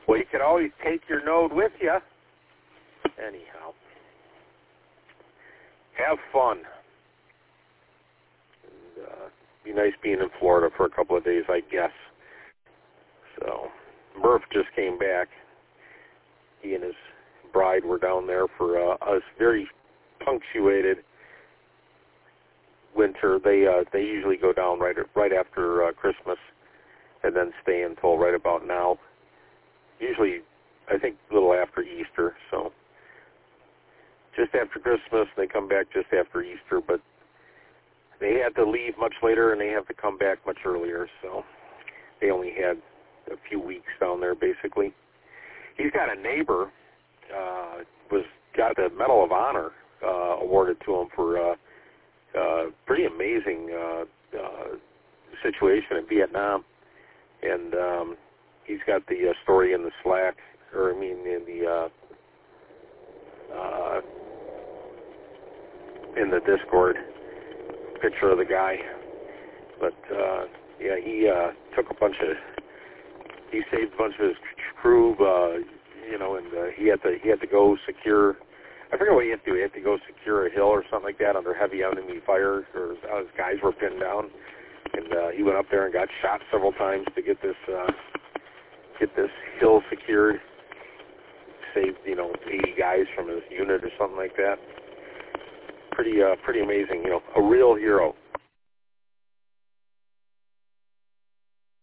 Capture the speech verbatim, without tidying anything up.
Well, you could always take your node with you. Anyhow, have fun. And, uh, be nice being in Florida for a couple of days, I guess. So, Murph just came back. He and his bride were down there for uh, a very punctuated winter. They uh, they usually go down right right after uh, Christmas and then stay until right about now. Usually, I think a little after Easter. So just after Christmas, they come back just after Easter. But they had to leave much later, and they have to come back much earlier. So they only had a few weeks down there, basically. He's got a neighbor, uh, was got the Medal of Honor uh, awarded to him for uh, uh, pretty amazing uh, uh, situation in Vietnam. And um, he's got the uh, story in the Slack, or I mean in the uh, uh, in the Discord, picture of the guy. But uh, yeah, he uh, took a bunch of, he saved a bunch of his crew, uh, you know, and uh, he had to he had to go secure. I forget what he had to do. He had to go secure a hill or something like that under heavy enemy fire, or his guys were pinned down. And uh, he went up there and got shot several times to get this uh, get this hill secured. Saved, you know, eighty guys from his unit or something like that. Pretty uh, pretty amazing, you know, a real hero.